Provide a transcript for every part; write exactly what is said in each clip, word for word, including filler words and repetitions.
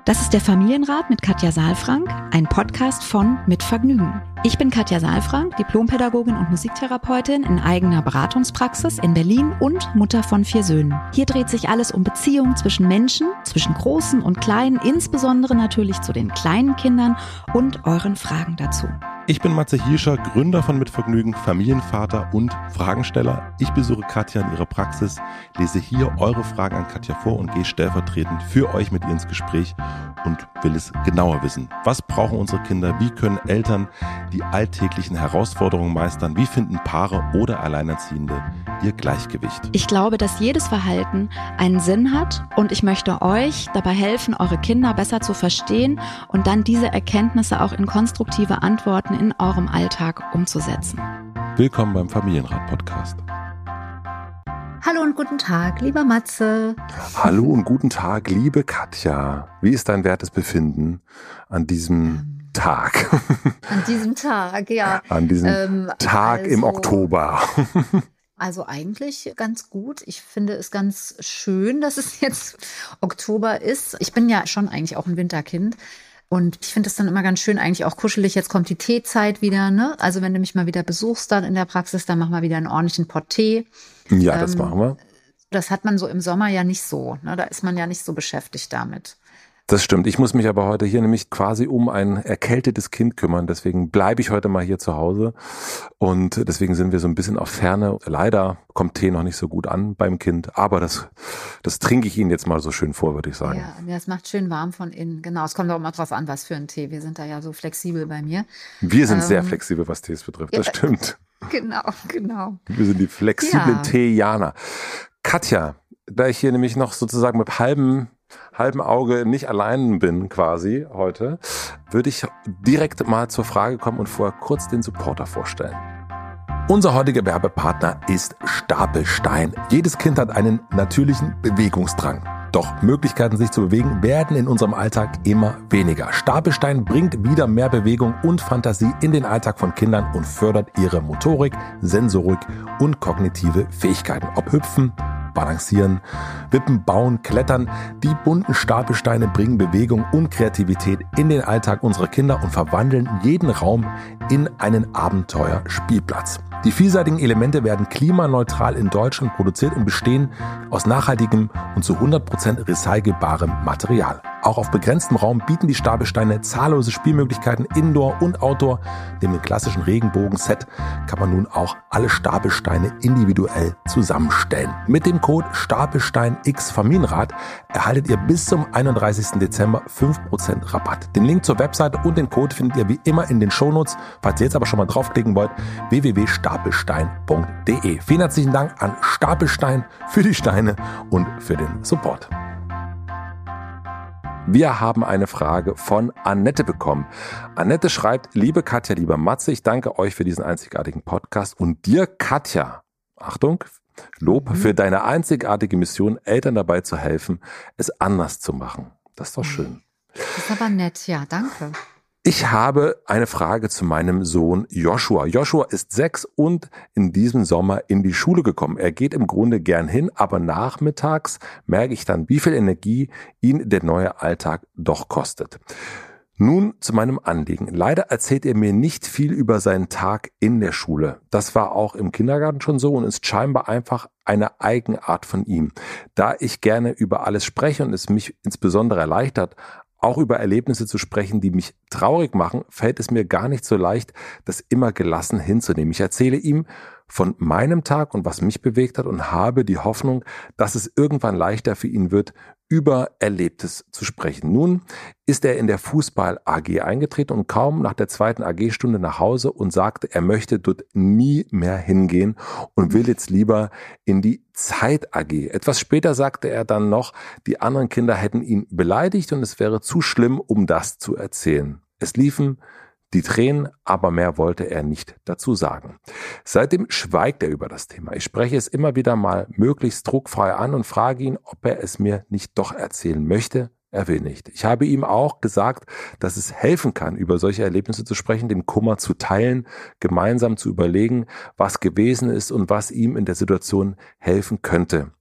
Das ist der Familienrat mit Katja Saalfrank, ein Podcast von Mit Vergnügen. Ich bin Katja Saalfrank, Diplompädagogin und Musiktherapeutin in eigener Beratungspraxis in Berlin und Mutter von vier Söhnen. Hier dreht sich alles um Beziehungen zwischen Menschen, zwischen Großen und Kleinen, insbesondere natürlich zu den kleinen Kindern und euren Fragen dazu. Ich bin Matze Hirscher, Gründer von Mit Vergnügen, Familienvater und Fragensteller. Ich besuche Katja in ihrer Praxis, lese hier eure Fragen an Katja vor und gehe stellvertretend für euch mit ihr ins Gespräch und will es genauer wissen. Was brauchen unsere Kinder? Wie können Eltern die alltäglichen Herausforderungen meistern? Wie finden Paare oder Alleinerziehende ihr Gleichgewicht? Ich glaube, dass jedes Verhalten einen Sinn hat und ich möchte euch dabei helfen, eure Kinder besser zu verstehen und dann diese Erkenntnisse auch in konstruktive Antworten in eurem Alltag umzusetzen. Willkommen beim Familienrat-Podcast. Hallo und guten Tag, lieber Matze. Hallo und guten Tag, liebe Katja. Wie ist dein wertes Befinden an diesem ähm, Tag? An diesem Tag, ja. An diesem ähm, Tag also, im Oktober. Also eigentlich ganz gut. Ich finde es ganz schön, dass es jetzt Oktober ist. Ich bin ja schon eigentlich auch ein Winterkind. Und ich finde es dann immer ganz schön, eigentlich auch kuschelig. Jetzt kommt die Teezeit wieder, ne? Also wenn du mich mal wieder besuchst dann in der Praxis, dann machen wir wieder einen ordentlichen Pott Tee. Ja, das ähm, machen wir. Das hat man so im Sommer ja nicht so, ne? Da ist man ja nicht so beschäftigt damit. Das stimmt. Ich muss mich aber heute hier nämlich quasi um ein erkältetes Kind kümmern. Deswegen bleibe ich heute mal hier zu Hause. Und deswegen sind wir so ein bisschen auf Ferne. Leider kommt Tee noch nicht so gut an beim Kind. Aber das, das trinke ich Ihnen jetzt mal so schön vor, würde ich sagen. Ja, das macht schön warm von innen. Genau, es kommt auch immer drauf an, was für ein Tee. Wir sind da ja so flexibel bei mir. Wir sind ähm, sehr flexibel, was Tees betrifft. Das ja, stimmt. Genau, genau. Wir sind die flexiblen ja. Teejaner. Katja, da ich hier nämlich noch sozusagen mit halbem halben Auge nicht allein bin quasi heute, würde ich direkt mal zur Frage kommen und vorher kurz den Supporter vorstellen. Unser heutiger Werbepartner ist Stapelstein. Jedes Kind hat einen natürlichen Bewegungsdrang. Doch Möglichkeiten, sich zu bewegen, werden in unserem Alltag immer weniger. Stapelstein bringt wieder mehr Bewegung und Fantasie in den Alltag von Kindern und fördert ihre Motorik, Sensorik und kognitive Fähigkeiten. Ob Hüpfen, Balancieren, Wippen, Bauen, Klettern. Die bunten Stapelsteine bringen Bewegung und Kreativität in den Alltag unserer Kinder und verwandeln jeden Raum in einen Abenteuerspielplatz. Die vielseitigen Elemente werden klimaneutral in Deutschland produziert und bestehen aus nachhaltigem und zu hundert Prozent recycelbarem Material. Auch auf begrenztem Raum bieten die Stapelsteine zahllose Spielmöglichkeiten Indoor und Outdoor. Neben dem klassischen Regenbogen-Set kann man nun auch alle Stapelsteine individuell zusammenstellen. Mit dem Code STAPELSTEINX Familienrat erhaltet ihr bis zum einunddreißigsten Dezember fünf Prozent Rabatt. Den Link zur Webseite und den Code findet ihr wie immer in den Shownotes. Falls ihr jetzt aber schon mal draufklicken wollt, w w w punkt stapelstein punkt d e. Vielen herzlichen Dank an Stapelstein für die Steine und für den Support. Wir haben eine Frage von Annette bekommen. Annette schreibt: Liebe Katja, lieber Matze, ich danke euch für diesen einzigartigen Podcast und dir, Katja, Achtung, Lob mhm. für deine einzigartige Mission, Eltern dabei zu helfen, es anders zu machen. Das ist doch schön. Das ist aber nett, ja, danke. Ich habe eine Frage zu meinem Sohn Joshua. Joshua ist sechs und in diesem Sommer in die Schule gekommen. Er geht im Grunde gern hin, aber nachmittags merke ich dann, wie viel Energie ihn der neue Alltag doch kostet. Nun zu meinem Anliegen. Leider erzählt er mir nicht viel über seinen Tag in der Schule. Das war auch im Kindergarten schon so und ist scheinbar einfach eine Eigenart von ihm. Da ich gerne über alles spreche und es mich insbesondere erleichtert, auch über Erlebnisse zu sprechen, die mich traurig machen, fällt es mir gar nicht so leicht, das immer gelassen hinzunehmen. Ich erzähle ihm von meinem Tag und was mich bewegt hat und habe die Hoffnung, dass es irgendwann leichter für ihn wird, über Erlebtes zu sprechen. Nun ist er in der Fußball-A G eingetreten und kaum nach der zweiten A G-Stunde nach Hause und sagte, er möchte dort nie mehr hingehen und will jetzt lieber in die Zeit-A G. Etwas später sagte er dann noch, die anderen Kinder hätten ihn beleidigt und es wäre zu schlimm, um das zu erzählen. Es liefen die Tränen, aber mehr wollte er nicht dazu sagen. Seitdem schweigt er über das Thema. Ich spreche es immer wieder mal möglichst druckfrei an und frage ihn, ob er es mir nicht doch erzählen möchte. Er will nicht. Ich habe ihm auch gesagt, dass es helfen kann, über solche Erlebnisse zu sprechen, den Kummer zu teilen, gemeinsam zu überlegen, was gewesen ist und was ihm in der Situation helfen könnte.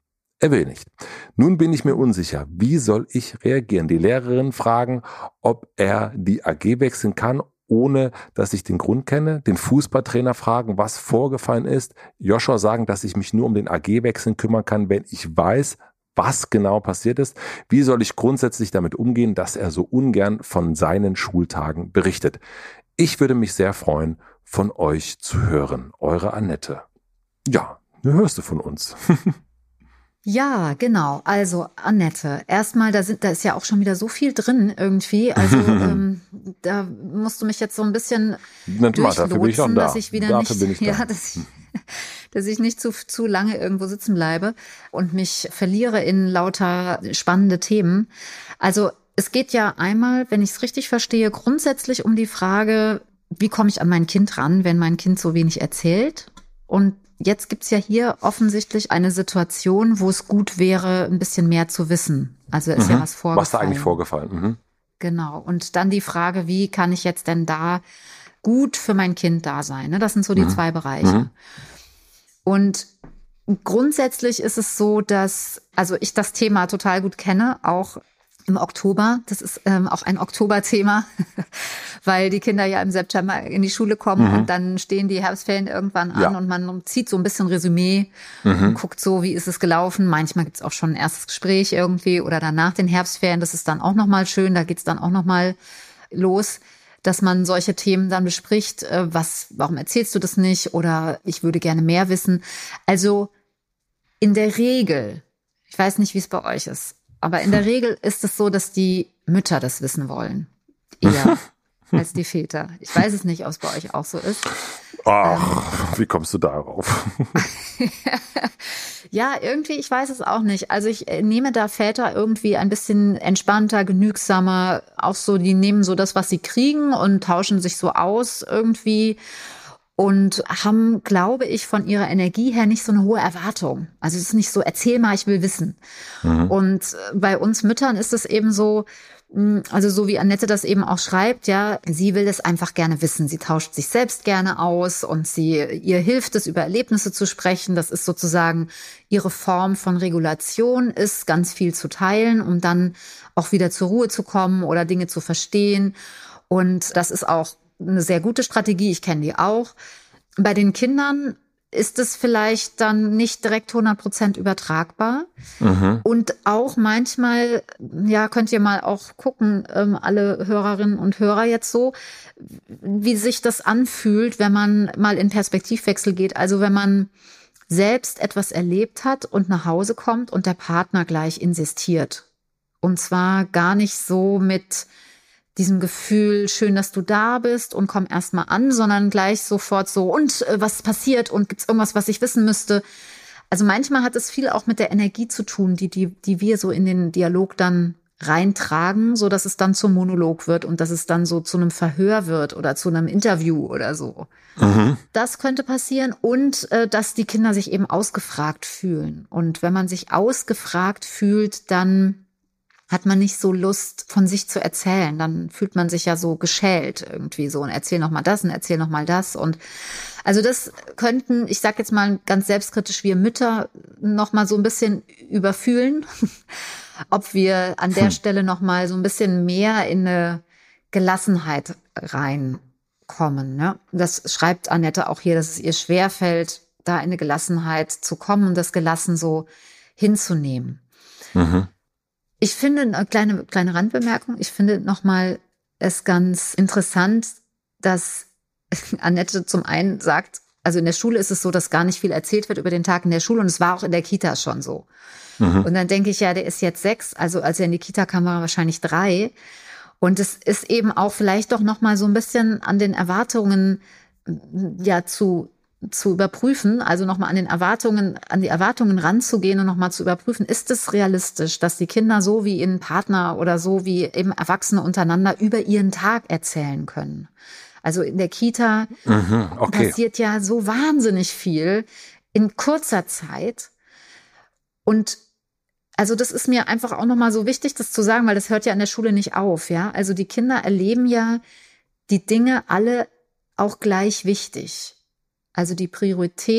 Er will nicht. Nun bin ich mir unsicher. Wie soll ich reagieren? Die Lehrerin fragen, ob er die A G wechseln kann, ohne dass ich den Grund kenne. Den Fußballtrainer fragen, was vorgefallen ist. Joshua sagen, dass ich mich nur um den A G-Wechseln kümmern kann, wenn ich weiß, was genau passiert ist. Wie soll ich grundsätzlich damit umgehen, dass er so ungern von seinen Schultagen berichtet? Ich würde mich sehr freuen, von euch zu hören. Eure Annette. Ja, nun hörst du von uns. Ja, genau. Also Annette, erstmal, da sind, da ist ja auch schon wieder so viel drin irgendwie. Also ähm, da musst du mich jetzt so ein bisschen durchlotsen, dass ich wieder dafür nicht, bin ich da. ja, dass ich, dass ich nicht zu zu lange irgendwo sitzen bleibe und mich verliere in lauter spannende Themen. Also es geht ja einmal, wenn ich es richtig verstehe, grundsätzlich um die Frage, wie komme ich an mein Kind ran, wenn mein Kind so wenig erzählt? Und jetzt gibt's ja hier offensichtlich eine Situation, wo es gut wäre, ein bisschen mehr zu wissen. Also ist mhm. ja was vorgefallen. Was da eigentlich vorgefallen? Mhm. Genau. Und dann die Frage, wie kann ich jetzt denn da gut für mein Kind da sein? Das sind so die mhm. zwei Bereiche. Mhm. Und grundsätzlich ist es so, dass, also ich das Thema total gut kenne, auch im Oktober. Das ist ähm, auch ein Oktoberthema, weil die Kinder ja im September in die Schule kommen mhm. und dann stehen die Herbstferien irgendwann an ja. und man zieht so ein bisschen Resümee mhm. und guckt so, wie ist es gelaufen. Manchmal gibt's auch schon ein erstes Gespräch irgendwie oder dann nach den Herbstferien. Das ist dann auch nochmal schön, da geht's dann auch nochmal los, dass man solche Themen dann bespricht. Was, warum erzählst du das nicht? Oder ich würde gerne mehr wissen. Also in der Regel, ich weiß nicht, wie es bei euch ist, aber in der Regel ist es so, dass die Mütter das wissen wollen. Eher als die Väter. Ich weiß es nicht, ob es bei euch auch so ist. Ach, ähm, wie kommst du darauf? Ja, irgendwie, ich weiß es auch nicht. Also ich nehme da Väter irgendwie ein bisschen entspannter, genügsamer. Auch so, die nehmen so das, was sie kriegen und tauschen sich so aus irgendwie. Und haben, glaube ich, von ihrer Energie her nicht so eine hohe Erwartung. Also es ist nicht so, erzähl mal, ich will wissen. Mhm. Und bei uns Müttern ist es eben so, also so wie Annette das eben auch schreibt, ja, sie will das einfach gerne wissen. Sie tauscht sich selbst gerne aus und sie, ihr hilft es, über Erlebnisse zu sprechen. Das ist sozusagen ihre Form von Regulation, ist ganz viel zu teilen, um dann auch wieder zur Ruhe zu kommen oder Dinge zu verstehen. Und das ist auch eine sehr gute Strategie, ich kenne die auch. Bei den Kindern ist es vielleicht dann nicht direkt hundert Prozent übertragbar. Mhm. Und auch manchmal, ja, könnt ihr mal auch gucken, ähm, alle Hörerinnen und Hörer jetzt so, wie sich das anfühlt, wenn man mal in Perspektivwechsel geht. Also wenn man selbst etwas erlebt hat und nach Hause kommt und der Partner gleich insistiert. Und zwar gar nicht so mit diesem Gefühl, schön, dass du da bist und komm erst mal an, sondern gleich sofort so, und äh, was passiert und gibt's irgendwas, was ich wissen müsste? Also manchmal hat es viel auch mit der Energie zu tun, die die die wir so in den Dialog dann reintragen, so dass es dann zum Monolog wird und dass es dann so zu einem Verhör wird oder zu einem Interview oder so. Mhm. Das könnte passieren und äh, dass die Kinder sich eben ausgefragt fühlen. Und wenn man sich ausgefragt fühlt, dann hat man nicht so Lust, von sich zu erzählen. Dann fühlt man sich ja so geschält irgendwie so und erzähl noch mal das und erzähl noch mal das. Und also das könnten, ich sag jetzt mal ganz selbstkritisch, wir Mütter noch mal so ein bisschen überfühlen, ob wir an der hm. Stelle noch mal so ein bisschen mehr in eine Gelassenheit reinkommen. Ne? Das schreibt Annette auch hier, dass es ihr schwerfällt, da in eine Gelassenheit zu kommen und das gelassen so hinzunehmen. Mhm. Ich finde, eine kleine, kleine Randbemerkung, ich finde nochmal es ganz interessant, dass Annette zum einen sagt, also in der Schule ist es so, dass gar nicht viel erzählt wird über den Tag in der Schule und es war auch in der Kita schon so. Mhm. Und dann denke ich, ja, der ist jetzt sechs, also als er in die Kita kam, war er wahrscheinlich drei. Und es ist eben auch vielleicht doch nochmal so ein bisschen an den Erwartungen ja zu zu überprüfen, also nochmal an den Erwartungen, an die Erwartungen ranzugehen und nochmal zu überprüfen, ist es realistisch, dass die Kinder so wie ihren Partner oder so wie eben Erwachsene untereinander über ihren Tag erzählen können. Also in der Kita mhm, okay. passiert ja so wahnsinnig viel in kurzer Zeit. Und also das ist mir einfach auch nochmal so wichtig, das zu sagen, weil das hört ja in der Schule nicht auf, ja. Also die Kinder erleben ja die Dinge alle auch gleich wichtig. Also die Priorität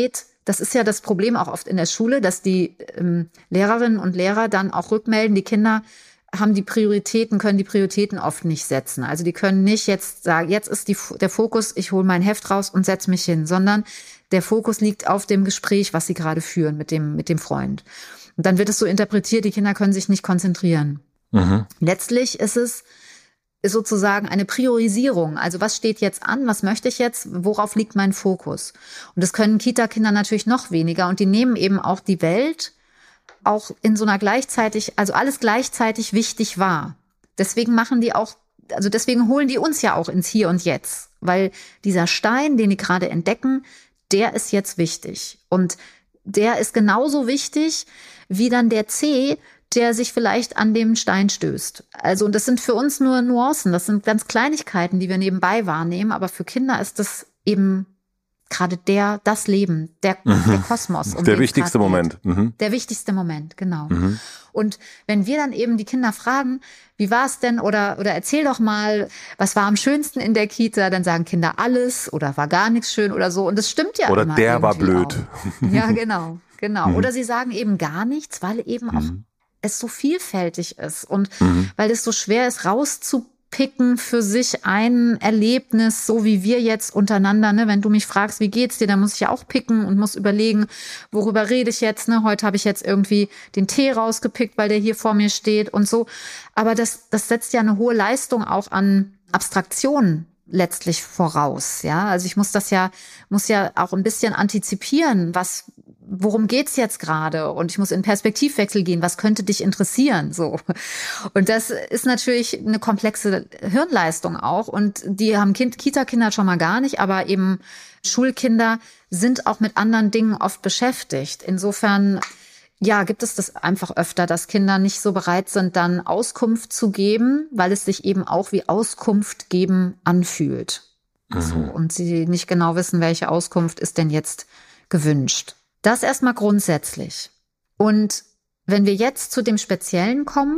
Das ist ja das Problem auch oft in der Schule, dass die ähm, Lehrerinnen und Lehrer dann auch rückmelden, die Kinder haben die Prioritäten, können die Prioritäten oft nicht setzen. Also die können nicht jetzt sagen, jetzt ist die, der Fokus, ich hole mein Heft raus und setze mich hin, sondern der Fokus liegt auf dem Gespräch, was sie gerade führen mit dem, mit dem Freund. Und dann wird es so interpretiert, die Kinder können sich nicht konzentrieren. Mhm. Letztlich ist es sozusagen eine Priorisierung. Also was steht jetzt an? Was möchte ich jetzt? Worauf liegt mein Fokus? Und das können Kita-Kinder natürlich noch weniger. Und die nehmen eben auch die Welt auch in so einer gleichzeitig, also alles gleichzeitig wichtig wahr. Deswegen machen die auch, also deswegen holen die uns ja auch ins Hier und Jetzt. Weil dieser Stein, den die gerade entdecken, der ist jetzt wichtig. Und der ist genauso wichtig wie dann der Zeh, der sich vielleicht an dem Stein stößt. Also, und das sind für uns nur Nuancen, das sind ganz Kleinigkeiten, die wir nebenbei wahrnehmen, aber für Kinder ist das eben gerade der, das Leben, der, mhm. der Kosmos. Um der wichtigste Moment. Mhm. Der wichtigste Moment, genau. Mhm. Und wenn wir dann eben die Kinder fragen, wie war es denn, oder, oder erzähl doch mal, was war am schönsten in der Kita, dann sagen Kinder alles oder war gar nichts schön oder so. Und das stimmt ja oder immer. Oder der war blöd. Auch. Ja, genau, genau. Mhm. Oder sie sagen eben gar nichts, weil eben mhm. auch es so vielfältig ist und mhm. weil es so schwer ist, rauszupicken für sich ein Erlebnis, so wie wir jetzt untereinander, ne? Wenn du mich fragst, wie geht's dir, dann muss ich ja auch picken und muss überlegen, worüber rede ich jetzt, ne? Heute habe ich jetzt irgendwie den Tee rausgepickt, weil der hier vor mir steht und so. Aber das, das setzt ja eine hohe Leistung auch an Abstraktion letztlich voraus, ja. Also ich muss das ja, muss ja auch ein bisschen antizipieren, was, worum geht's jetzt gerade? Und ich muss in Perspektivwechsel gehen. Was könnte dich interessieren? So. Und das ist natürlich eine komplexe Hirnleistung auch. Und die haben kind, Kita-Kinder schon mal gar nicht, aber eben Schulkinder sind auch mit anderen Dingen oft beschäftigt. Insofern, ja, gibt es das einfach öfter, dass Kinder nicht so bereit sind, dann Auskunft zu geben, weil es sich eben auch wie Auskunft geben anfühlt. Mhm. So, und sie nicht genau wissen, welche Auskunft ist denn jetzt gewünscht. Das erstmal grundsätzlich. Und wenn wir jetzt zu dem Speziellen kommen,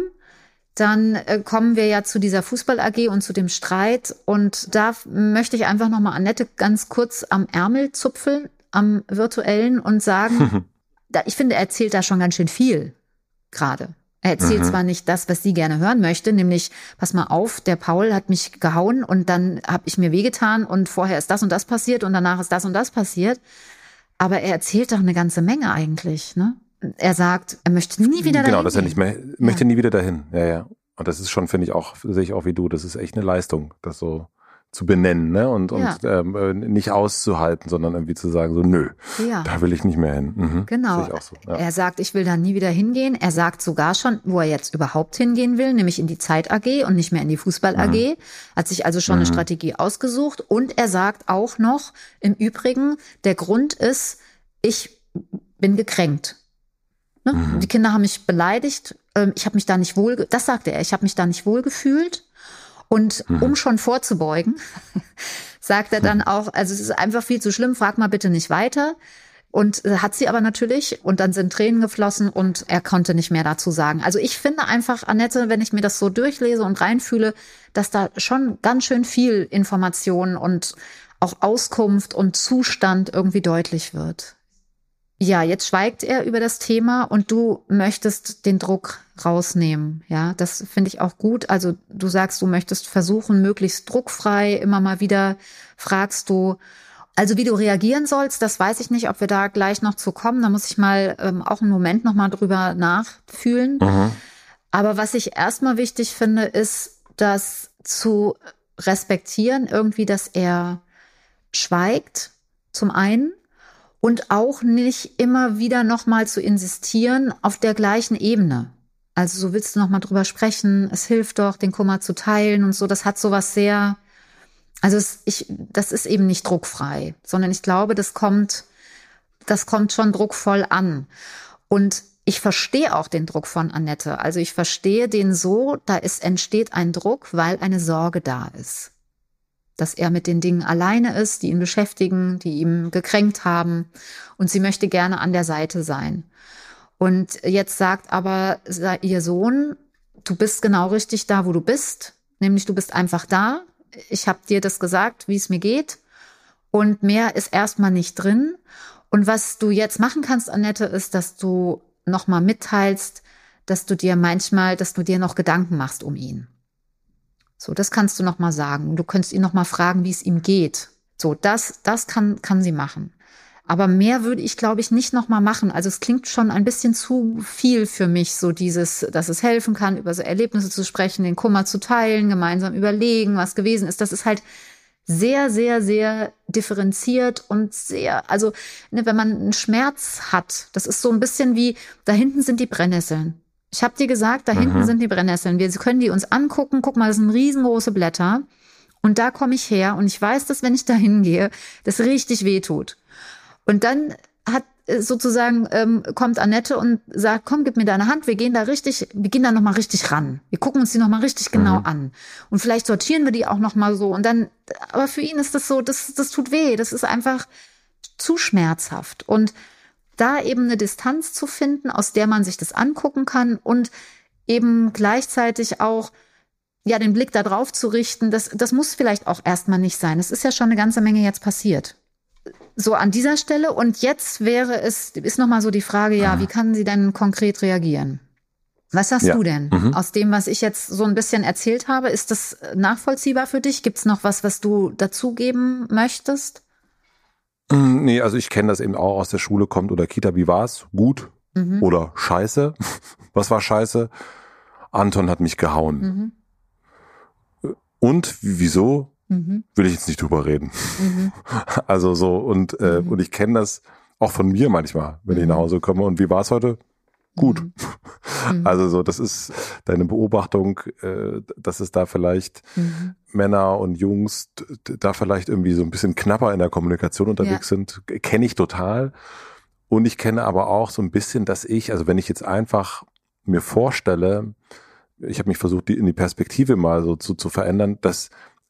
dann äh, kommen wir ja zu dieser Fußball-A G und zu dem Streit. Und da möchte ich einfach nochmal Annette ganz kurz am Ärmel zupfeln, am virtuellen und sagen, da, ich finde, er erzählt da schon ganz schön viel gerade. Er erzählt mhm. zwar nicht das, was sie gerne hören möchte, nämlich, pass mal auf, der Paul hat mich gehauen und dann habe ich mir wehgetan und vorher ist das und das passiert und danach ist das und das passiert. Aber er erzählt doch eine ganze Menge eigentlich, ne? Er sagt, er möchte nie wieder dahin. Genau, dass er nicht mehr, möchte ja. nie wieder dahin. Ja, ja. Und das ist schon, finde ich auch, sehe ich auch wie du, das ist echt eine Leistung, das so zu benennen, ne? Und, ja. und ähm, nicht auszuhalten, sondern irgendwie zu sagen, so, nö, ja. da will ich nicht mehr hin. Mhm. Genau. Sehe ich auch so. Ja. Er sagt, ich will da nie wieder hingehen. Er sagt sogar schon, wo er jetzt überhaupt hingehen will, nämlich in die Zeit-A G und nicht mehr in die Fußball-A G. Mhm. Hat sich also schon mhm. eine Strategie ausgesucht. Und er sagt auch noch, im Übrigen, der Grund ist, ich bin gekränkt. Ne? Mhm. Die Kinder haben mich beleidigt. Ich habe mich da nicht wohl, das sagte er, ich habe mich da nicht wohl gefühlt. Und mhm. um schon vorzubeugen, sagt er dann auch, also es ist einfach viel zu schlimm, frag mal bitte nicht weiter. Und hat sie aber natürlich, und dann sind Tränen geflossen und er konnte nicht mehr dazu sagen. Also ich finde einfach, Annette, wenn ich mir das so durchlese und reinfühle, dass da schon ganz schön viel Information und auch Auskunft und Zustand irgendwie deutlich wird. Ja, jetzt schweigt er über das Thema und du möchtest den Druck rausnehmen. Ja, das finde ich auch gut. Also du sagst, du möchtest versuchen, möglichst druckfrei, immer mal wieder fragst du, also wie du reagieren sollst, das weiß ich nicht, ob wir da gleich noch zu kommen. Da muss ich mal ähm, auch einen Moment noch mal drüber nachfühlen. Mhm. Aber was ich erstmal wichtig finde, ist, das zu respektieren, irgendwie, dass er schweigt, zum einen. Und auch nicht immer wieder nochmal zu insistieren auf der gleichen Ebene. Also so willst du nochmal drüber sprechen, es hilft doch, den Kummer zu teilen und so. Das hat sowas sehr, also es, ich, das ist eben nicht druckfrei, sondern ich glaube, das kommt, das kommt schon druckvoll an. Und ich verstehe auch den Druck von Annette. Also ich verstehe den so, da ist, entsteht ein Druck, weil eine Sorge da ist. Dass er mit den Dingen alleine ist, die ihn beschäftigen, die ihn gekränkt haben. Und sie möchte gerne an der Seite sein. Und jetzt sagt aber ihr Sohn, du bist genau richtig da, wo du bist. Nämlich du bist einfach da. Ich habe dir das gesagt, wie es mir geht. Und mehr ist erstmal nicht drin. Und was du jetzt machen kannst, Annette, ist, dass du nochmal mitteilst, dass du dir manchmal, dass du dir noch Gedanken machst um ihn. So, das kannst du nochmal sagen. Du könntest ihn nochmal fragen, wie es ihm geht. So, das, das kann, kann sie machen. Aber mehr würde ich, glaube ich, nicht nochmal machen. Also es klingt schon ein bisschen zu viel für mich, so dieses, dass es helfen kann, über so Erlebnisse zu sprechen, den Kummer zu teilen, gemeinsam überlegen, was gewesen ist. Das ist halt sehr, sehr, sehr differenziert und sehr, also ne, wenn man einen Schmerz hat, das ist so ein bisschen wie, da hinten sind die Brennnesseln. Ich habe dir gesagt, da mhm. hinten sind die Brennnesseln. Wir können die uns angucken. Guck mal, das sind riesengroße Blätter. Und da komme ich her. Und ich weiß, dass wenn ich da hingehe, das richtig wehtut. Und dann hat sozusagen ähm, kommt Annette und sagt, komm, gib mir deine Hand. Wir gehen da richtig, wir gehen da noch mal richtig ran. Wir gucken uns die noch mal richtig genau mhm. an. Und vielleicht sortieren wir die auch noch mal so. Und dann, aber für ihn ist das so, das, das tut weh. Das ist einfach zu schmerzhaft. Und da eben eine Distanz zu finden, aus der man sich das angucken kann und eben gleichzeitig auch ja den Blick da drauf zu richten, das, das muss vielleicht auch erstmal nicht sein. Es ist ja schon eine ganze Menge jetzt passiert. So an dieser Stelle. Und jetzt wäre es, ist nochmal so die Frage, ja, wie kann sie denn konkret reagieren? Was sagst ja. du denn mhm. aus dem, was ich jetzt so ein bisschen erzählt habe? Ist das nachvollziehbar für dich? Gibt es noch was, was du dazugeben möchtest? Nee, also ich kenne das eben auch aus der Schule, kommt oder Kita, wie war's? Gut mhm. oder scheiße? Was war scheiße? Anton hat mich gehauen. Mhm. Und wieso? Mhm. Will ich jetzt nicht drüber reden. Mhm. Also so und äh, mhm. und ich kenne das auch von mir manchmal, wenn mhm. ich nach Hause komme. Und wie war's heute? Gut. Mhm. Also so, das ist deine Beobachtung, äh, dass es da vielleicht mhm. Männer und Jungs da vielleicht irgendwie so ein bisschen knapper in der Kommunikation unterwegs ja. sind, kenne ich total. Und ich kenne aber auch so ein bisschen, dass ich, also wenn ich jetzt einfach mir vorstelle, ich habe mich versucht, die in die Perspektive mal so zu, zu verändern, dass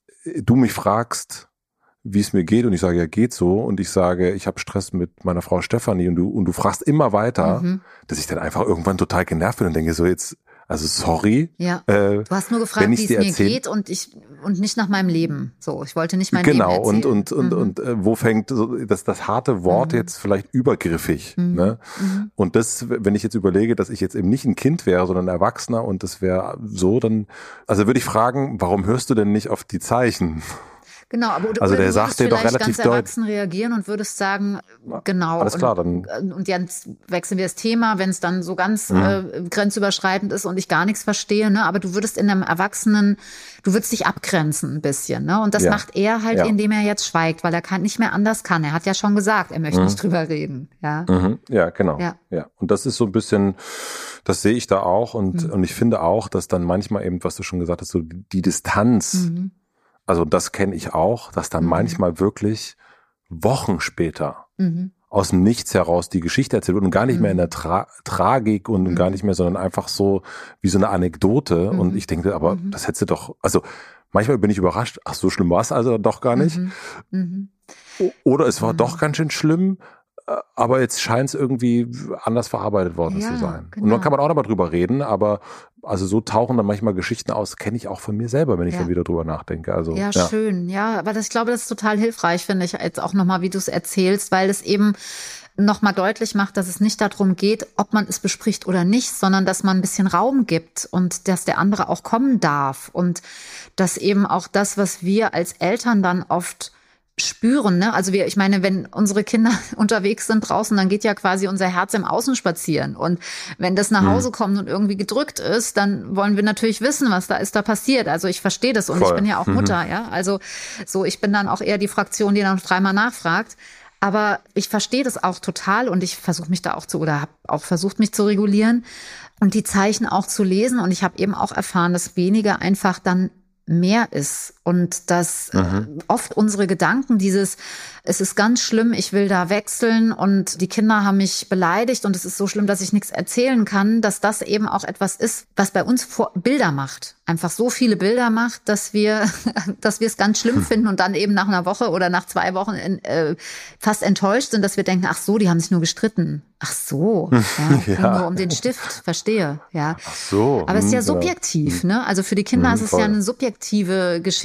du mich fragst, wie es mir geht und ich sage, ja, geht so und ich sage, ich habe Stress mit meiner Frau Stefanie und du und du fragst immer weiter, mhm. dass ich dann einfach irgendwann total genervt bin und denke so jetzt, also sorry. Ja. Äh, du hast nur gefragt, wie es mir erzähl- geht und ich und nicht nach meinem Leben. So, ich wollte nicht mein genau, Leben erzählen. Genau und und mhm. und und äh, wo fängt so das das harte Wort mhm. jetzt vielleicht übergriffig, mhm. ne? Mhm. Und das, wenn ich jetzt überlege, dass ich jetzt eben nicht ein Kind wäre, sondern ein Erwachsener und das wäre so, dann also würde ich fragen, warum hörst du denn nicht auf die Zeichen? Genau, aber du, also du der würdest sagt dir doch vielleicht relativ ganz erwachsen reagieren und würdest sagen, genau. Alles klar, und, dann. Und jetzt wechseln wir das Thema, wenn es dann so ganz mhm. äh, grenzüberschreitend ist und ich gar nichts verstehe, ne? Aber du würdest in einem Erwachsenen, du würdest dich abgrenzen ein bisschen, ne? Und das ja. macht er halt, ja. indem er jetzt schweigt, weil er kann nicht mehr anders kann. Er hat ja schon gesagt, er möchte mhm. nicht drüber reden, ja. Mhm. Ja, genau. Ja. ja. Und das ist so ein bisschen, das sehe ich da auch und mhm. und ich finde auch, dass dann manchmal eben, was du schon gesagt hast, so die Distanz. Mhm. Also das kenne ich auch, dass dann mhm. manchmal wirklich Wochen später mhm. aus dem Nichts heraus die Geschichte erzählt wird und gar nicht mhm. mehr in der Tra- Tragik und mhm. gar nicht mehr, sondern einfach so wie so eine Anekdote. Mhm. Und ich denke, aber mhm. das hättest du doch, also manchmal bin ich überrascht, ach so schlimm war es also doch gar nicht. Mhm. Mhm. Oder es war mhm. doch ganz schön schlimm. Aber jetzt scheint es irgendwie anders verarbeitet worden ja, zu sein. Genau. Und dann kann man auch nochmal drüber reden, aber also so tauchen dann manchmal Geschichten aus, kenne ich auch von mir selber, wenn ich ja. dann wieder drüber nachdenke. Also ja, ja. schön. Ja, aber das, ich glaube, das ist total hilfreich, finde ich, jetzt auch nochmal, wie du es erzählst, weil es eben nochmal deutlich macht, dass es nicht darum geht, ob man es bespricht oder nicht, sondern dass man ein bisschen Raum gibt und dass der andere auch kommen darf und dass eben auch das, was wir als Eltern dann oft spüren, ne? Also wir, ich meine, wenn unsere Kinder unterwegs sind draußen, dann geht ja quasi unser Herz im Außen spazieren. Und wenn das nach Hause kommt und irgendwie gedrückt ist, dann wollen wir natürlich wissen, was da ist da passiert. Also ich verstehe das und Voll. Ich bin ja auch Mutter, mhm. ja. Also so, ich bin dann auch eher die Fraktion, die dann dreimal nachfragt. Aber ich verstehe das auch total und ich versuche mich da auch zu, oder habe auch versucht, mich zu regulieren und die Zeichen auch zu lesen. Und ich habe eben auch erfahren, dass weniger einfach dann mehr ist und dass mhm. oft unsere Gedanken dieses, es ist ganz schlimm, ich will da wechseln und die Kinder haben mich beleidigt und es ist so schlimm, dass ich nichts erzählen kann, dass das eben auch etwas ist, was bei uns vor Bilder macht. Einfach so viele Bilder macht, dass wir, dass wir es ganz schlimm finden und dann eben nach einer Woche oder nach zwei Wochen in, äh, fast enttäuscht sind, dass wir denken, ach so, die haben sich nur gestritten. Ach so, ja, ja. nur um den Stift, verstehe, ja. Ach so. Aber es ist ja subjektiv, ne? Also für die Kinder mhm, ist es voll. ja eine subjektive Geschichte.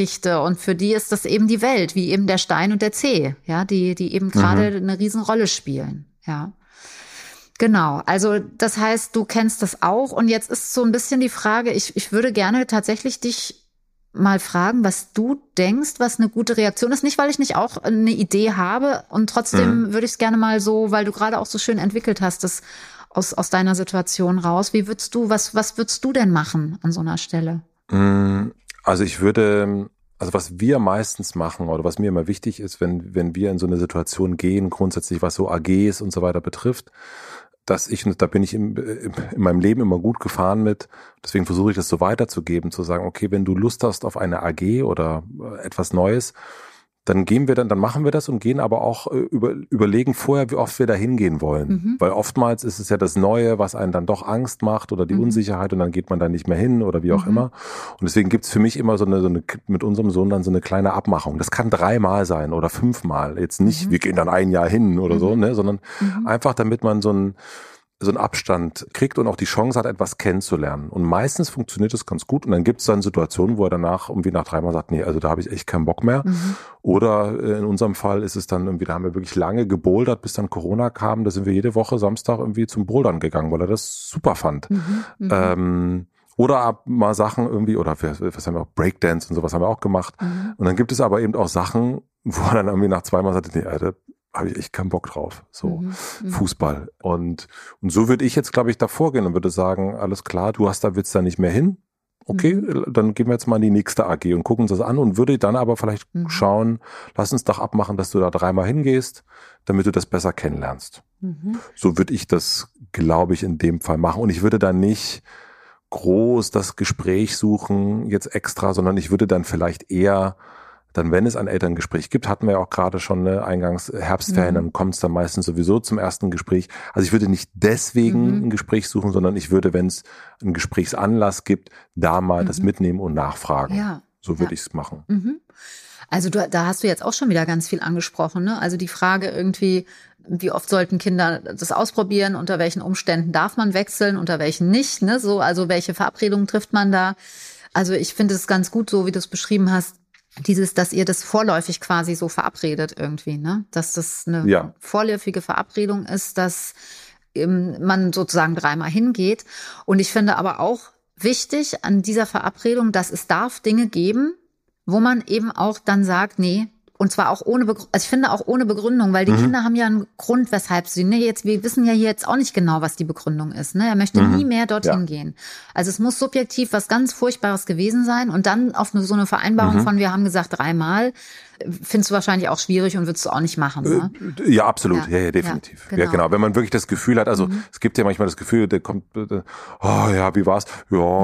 Geschichte und für die ist das eben die Welt, wie eben der Stein und der Zeh, ja, die, die eben gerade mhm. eine Riesenrolle spielen, ja. Genau, also das heißt, du kennst das auch und jetzt ist so ein bisschen die Frage, ich, ich würde gerne tatsächlich dich mal fragen, was du denkst, was eine gute Reaktion ist. Nicht, weil ich nicht auch eine Idee habe und trotzdem mhm. würde ich es gerne mal so, weil du gerade auch so schön entwickelt hast, das aus, aus deiner Situation raus. Wie würdest du, was, was würdest du denn machen an so einer Stelle? Also ich würde, also was wir meistens machen oder was mir immer wichtig ist, wenn, wenn wir in so eine Situation gehen, grundsätzlich was so A Gs und so weiter betrifft, dass ich, und da bin ich in, in meinem Leben immer gut gefahren mit, deswegen versuche ich das so weiterzugeben, zu sagen, okay, wenn du Lust hast auf eine A G oder etwas Neues, dann gehen wir dann, dann machen wir das und gehen aber auch über, überlegen vorher, wie oft wir da hingehen wollen. Mhm. Weil oftmals ist es ja das Neue, was einen dann doch Angst macht oder die mhm. Unsicherheit und dann geht man da nicht mehr hin oder wie auch mhm. immer. Und deswegen gibt's für mich immer so eine, so eine, mit unserem Sohn dann so eine kleine Abmachung. Das kann dreimal sein oder fünfmal. Jetzt nicht, mhm. wir gehen dann ein Jahr hin oder mhm. so, ne, sondern mhm. einfach damit man so ein so einen Abstand kriegt und auch die Chance hat, etwas kennenzulernen. Und meistens funktioniert das ganz gut. Und dann gibt es dann Situationen, wo er danach irgendwie nach dreimal sagt, nee, also da habe ich echt keinen Bock mehr. Mhm. Oder in unserem Fall ist es dann irgendwie, da haben wir wirklich lange gebouldert, bis dann Corona kam. Da sind wir jede Woche Samstag irgendwie zum Bouldern gegangen, weil er das super fand. Mhm. Mhm. Ähm, oder mal Sachen irgendwie, oder was haben wir auch, Breakdance und sowas haben wir auch gemacht. Mhm. Und dann gibt es aber eben auch Sachen, wo er dann irgendwie nach zweimal sagt, nee, Alter, habe ich echt keinen Bock drauf, so mhm, Fußball. Und und so würde ich jetzt, glaube ich, da vorgehen und würde sagen, alles klar, du hast da, willst da nicht mehr hin. Okay, mhm. dann gehen wir jetzt mal in die nächste A G und gucken uns das an und würde dann aber vielleicht mhm. schauen, lass uns doch abmachen, dass du da dreimal hingehst, damit du das besser kennenlernst. Mhm. So würde ich das, glaube ich, in dem Fall machen. Und ich würde dann nicht groß das Gespräch suchen, jetzt extra, sondern ich würde dann vielleicht eher dann, wenn es ein Elterngespräch gibt, hatten wir ja auch gerade schon eine eingangs Herbstferien, mhm. dann kommt es dann meistens sowieso zum ersten Gespräch. Also ich würde nicht deswegen mhm. ein Gespräch suchen, sondern ich würde, wenn es einen Gesprächsanlass gibt, da mal mhm. das mitnehmen und nachfragen. Ja. So würde ja. ich es machen. Mhm. Also du, da hast du jetzt auch schon wieder ganz viel angesprochen, ne? Also die Frage irgendwie, wie oft sollten Kinder das ausprobieren, unter welchen Umständen darf man wechseln, unter welchen nicht, ne? So, also welche Verabredungen trifft man da? Also ich finde es ganz gut, so wie du es beschrieben hast, dieses, dass ihr das vorläufig quasi so verabredet irgendwie, ne? Dass das eine ja. vorläufige Verabredung ist, dass ähm, man sozusagen dreimal hingeht. Und ich finde aber auch wichtig an dieser Verabredung, dass es darf Dinge geben, wo man eben auch dann sagt, nee, und zwar auch ohne Begründung, also ich finde auch ohne Begründung, weil die mhm. Kinder haben ja einen Grund, weshalb sie, ne, jetzt, wir wissen ja hier jetzt auch nicht genau, was die Begründung ist, ne, er möchte mhm. nie mehr dorthin ja. gehen. Also es muss subjektiv was ganz Furchtbares gewesen sein und dann auf eine, so eine Vereinbarung mhm. von, wir haben gesagt dreimal, findest du wahrscheinlich auch schwierig und würdest du auch nicht machen, ne? Ja, absolut, ja, ja, ja definitiv. Ja genau. ja, genau. Wenn man wirklich das Gefühl hat, also mhm. es gibt ja manchmal das Gefühl, der kommt, oh ja, wie war's? Ja,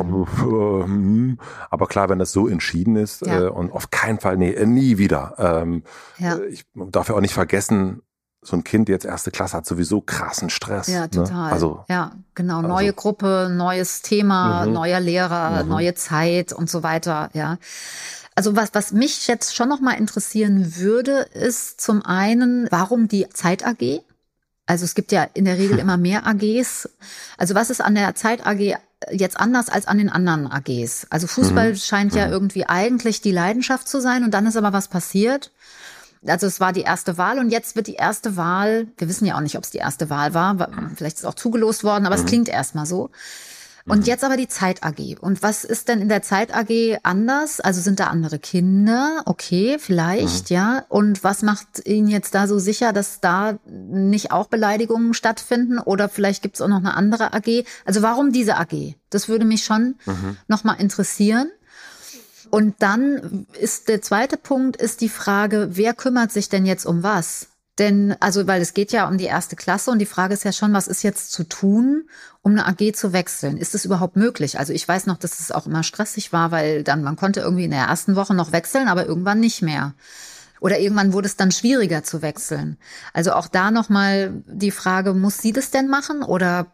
mhm. aber klar, wenn das so entschieden ist ja. äh, und auf keinen Fall, nee, nie wieder. Ähm, ja. Ich darf ja auch nicht vergessen, so ein Kind, jetzt erste Klasse, hat sowieso krassen Stress. Ja, total. Ne? Also, ja, genau. Neue also. Gruppe, neues Thema, mhm. neuer Lehrer, mhm. neue Zeit und so weiter, ja. Also was, was mich jetzt schon noch mal interessieren würde, ist zum einen, warum die Zeit-A G? Also es gibt ja in der Regel immer mehr A Gs. Also was ist an der Zeit-A G jetzt anders als an den anderen A Gs? Also Fußball mhm. scheint ja irgendwie eigentlich die Leidenschaft zu sein und dann ist aber was passiert. Also es war die erste Wahl und jetzt wird die erste Wahl, wir wissen ja auch nicht, ob es die erste Wahl war, vielleicht ist es auch zugelost worden, aber mhm. es klingt erstmal so. Und jetzt aber die Zeit-A G. Und was ist denn in der Zeit-A G anders? Also sind da andere Kinder? Okay, vielleicht, mhm. ja. Und was macht Ihnen jetzt da so sicher, dass da nicht auch Beleidigungen stattfinden? Oder vielleicht gibt es auch noch eine andere A G? Also warum diese A G? Das würde mich schon mhm. noch mal interessieren. Und dann ist der zweite Punkt, ist die Frage, wer kümmert sich denn jetzt um was? Denn, also, weil es geht ja um die erste Klasse und die Frage ist ja schon, was ist jetzt zu tun, um eine A G zu wechseln? Ist es überhaupt möglich? Also ich weiß noch, dass es auch immer stressig war, weil dann, man konnte irgendwie in der ersten Woche noch wechseln, aber irgendwann nicht mehr. Oder irgendwann wurde es dann schwieriger zu wechseln. Also auch da nochmal die Frage, muss sie das denn machen oder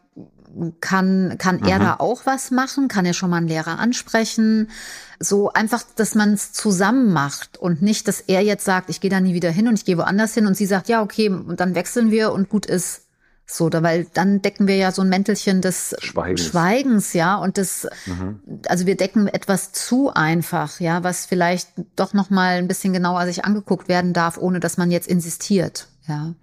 kann, kann mhm. er da auch was machen? Kann er schon mal einen Lehrer ansprechen? So einfach, dass man es zusammen macht und nicht, dass er jetzt sagt, ich gehe da nie wieder hin und ich gehe woanders hin und sie sagt, ja, okay, und dann wechseln wir und gut ist. So, da, weil dann decken wir ja so ein Mäntelchen des Schweigens, Schweigens ja, und das, mhm. also wir decken etwas zu einfach, ja, was vielleicht doch noch mal ein bisschen genauer sich angeguckt werden darf, ohne dass man jetzt insistiert, ja.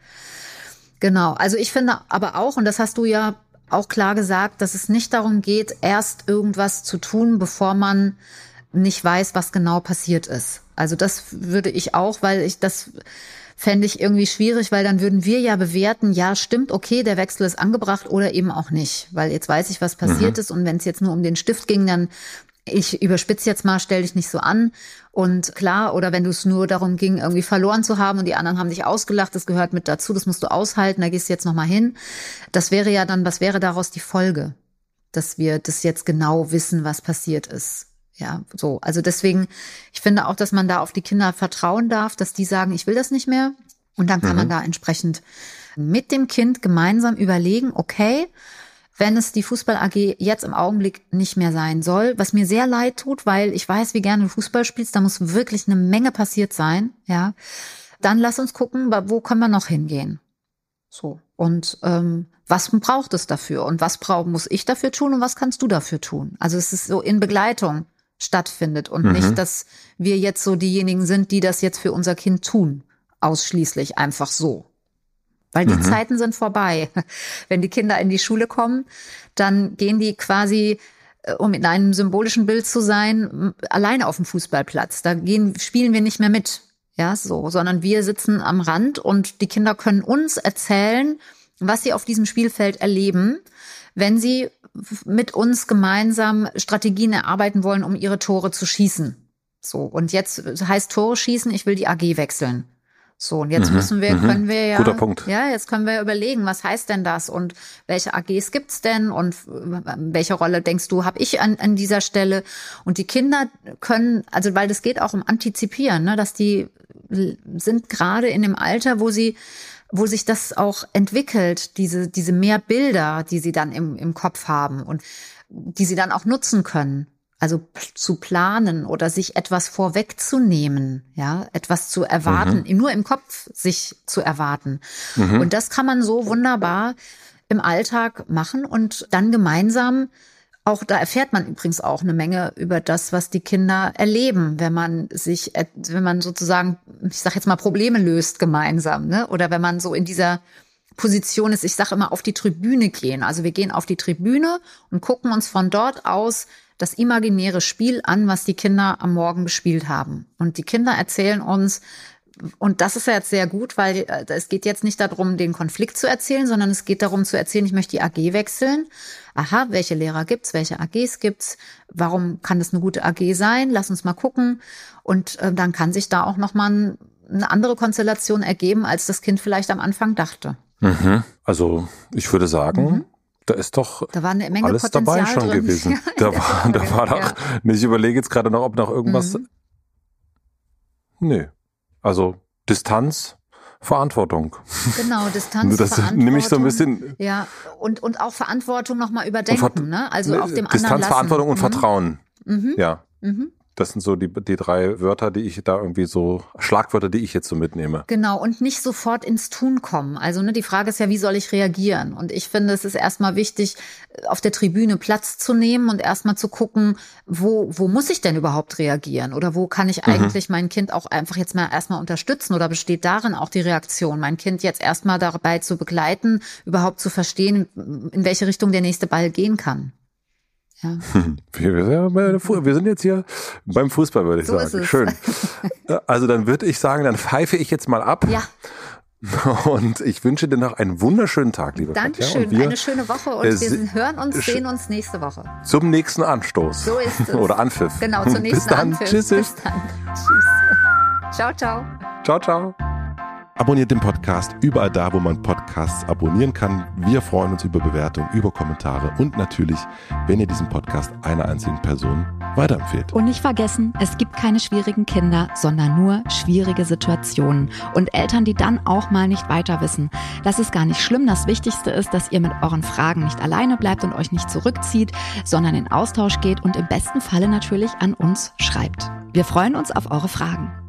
Genau, also ich finde aber auch, und das hast du ja auch klar gesagt, dass es nicht darum geht, erst irgendwas zu tun, bevor man nicht weiß, was genau passiert ist. Also das würde ich auch, weil ich das fände ich irgendwie schwierig, weil dann würden wir ja bewerten, ja, stimmt, okay, der Wechsel ist angebracht oder eben auch nicht. Weil jetzt weiß ich, was passiert mhm. ist, und wenn es jetzt nur um den Stift ging, dann, ich überspitze jetzt mal, stell dich nicht so an. Und klar, oder wenn du es nur darum ging, irgendwie verloren zu haben und die anderen haben dich ausgelacht, das gehört mit dazu, das musst du aushalten, da gehst du jetzt nochmal hin. Das wäre ja dann, was wäre daraus die Folge? Dass wir das jetzt genau wissen, was passiert ist. Ja, so. Also deswegen, ich finde auch, dass man da auf die Kinder vertrauen darf, dass die sagen, ich will das nicht mehr. Und dann kann mhm. man da entsprechend mit dem Kind gemeinsam überlegen, okay, wenn es die Fußball-A G jetzt im Augenblick nicht mehr sein soll, was mir sehr leid tut, weil ich weiß, wie gerne du Fußball spielst, da muss wirklich eine Menge passiert sein, ja. Dann lass uns gucken, wo können wir noch hingehen. So. Und ähm, was braucht es dafür? Und was brauch, muss ich dafür tun und was kannst du dafür tun? Also es ist so in Begleitung stattfindet und mhm. nicht, dass wir jetzt so diejenigen sind, die das jetzt für unser Kind tun. Ausschließlich einfach so. Weil die mhm. Zeiten sind vorbei. Wenn die Kinder in die Schule kommen, dann gehen die quasi, um in einem symbolischen Bild zu sein, alleine auf dem Fußballplatz. Da gehen, spielen wir nicht mehr mit. Ja, so, sondern wir sitzen am Rand und die Kinder können uns erzählen, was sie auf diesem Spielfeld erleben, wenn sie mit uns gemeinsam Strategien erarbeiten wollen, um ihre Tore zu schießen. So, und jetzt heißt Tore schießen, ich will die A G wechseln. So, und jetzt mhm, müssen wir, können wir ja, guter Punkt. Ja, jetzt können wir überlegen, was heißt denn das und welche A Gs gibt's denn und welche Rolle denkst du, habe ich an, an dieser Stelle? Und die Kinder können, also weil das geht auch um Antizipieren, ne, dass die sind gerade in dem Alter, wo sie wo sich das auch entwickelt, diese diese mehr Bilder, die sie dann im im Kopf haben und die sie dann auch nutzen können. Also zu planen oder sich etwas vorwegzunehmen, ja, etwas zu erwarten, mhm. nur im Kopf sich zu erwarten. Mhm. Und das kann man so wunderbar im Alltag machen und dann gemeinsam, auch da erfährt man übrigens auch eine Menge über das, was die Kinder erleben, wenn man sich, wenn man sozusagen, ich sag jetzt mal, Probleme löst gemeinsam, ne? Oder wenn man so in dieser Position ist, ich sage immer, auf die Tribüne gehen. Also wir gehen auf die Tribüne und gucken uns von dort aus das imaginäre Spiel an, was die Kinder am Morgen gespielt haben. Und die Kinder erzählen uns, und das ist ja jetzt sehr gut, weil es geht jetzt nicht darum, den Konflikt zu erzählen, sondern es geht darum zu erzählen, ich möchte die A G wechseln. Aha, welche Lehrer gibt's, welche A Gs gibt's? Warum kann das eine gute A G sein? Lass uns mal gucken. Und äh, dann kann sich da auch nochmal eine andere Konstellation ergeben, als das Kind vielleicht am Anfang dachte. Mhm. Also ich würde sagen, mhm. da ist doch da war eine Menge alles Potenzial dabei schon drin. gewesen. Da war, da war doch, ja. Ich überlege jetzt gerade noch, ob noch irgendwas, mhm. nee, also Distanz, Verantwortung. Genau, Distanz, das Verantwortung. Nehme ich so ein bisschen. Ja, und, und auch Verantwortung nochmal überdenken, ne? Also ne, auf dem Distanz, anderen lassen. Verantwortung und mhm. Vertrauen. Mhm. Ja. Mhm. Das sind so die, die drei Wörter, die ich da irgendwie so, Schlagwörter, die ich jetzt so mitnehme. Genau, und nicht sofort ins Tun kommen. Also ne, die Frage ist ja, wie soll ich reagieren? Und ich finde, es ist erstmal wichtig, auf der Tribüne Platz zu nehmen und erstmal zu gucken, wo wo muss ich denn überhaupt reagieren? Oder wo kann ich eigentlich mhm. mein Kind auch einfach jetzt mal erstmal unterstützen? Oder besteht darin auch die Reaktion, mein Kind jetzt erstmal dabei zu begleiten, überhaupt zu verstehen, in welche Richtung der nächste Ball gehen kann? Ja. Wir, wir, wir sind jetzt hier beim Fußball, würde ich so sagen. Schön. Also dann würde ich sagen, dann pfeife ich jetzt mal ab. Ja. Und ich wünsche dir noch einen wunderschönen Tag, liebe Katja. Dankeschön, eine schöne Woche und äh, wir hören uns, sehen uns nächste Woche. Zum nächsten Anstoß. So ist es. Oder Anpfiff. Genau, zum nächsten Bis dann. Anpfiff. Tschüss. Bis dann. Tschüss. Ciao, ciao. Ciao, ciao. Abonniert den Podcast überall da, wo man Podcasts abonnieren kann. Wir freuen uns über Bewertungen, über Kommentare und natürlich, wenn ihr diesen Podcast einer einzigen Person weiterempfehlt. Und nicht vergessen, es gibt keine schwierigen Kinder, sondern nur schwierige Situationen. Und Eltern, die dann auch mal nicht weiter wissen. Das ist gar nicht schlimm. Das Wichtigste ist, dass ihr mit euren Fragen nicht alleine bleibt und euch nicht zurückzieht, sondern in Austausch geht und im besten Falle natürlich an uns schreibt. Wir freuen uns auf eure Fragen.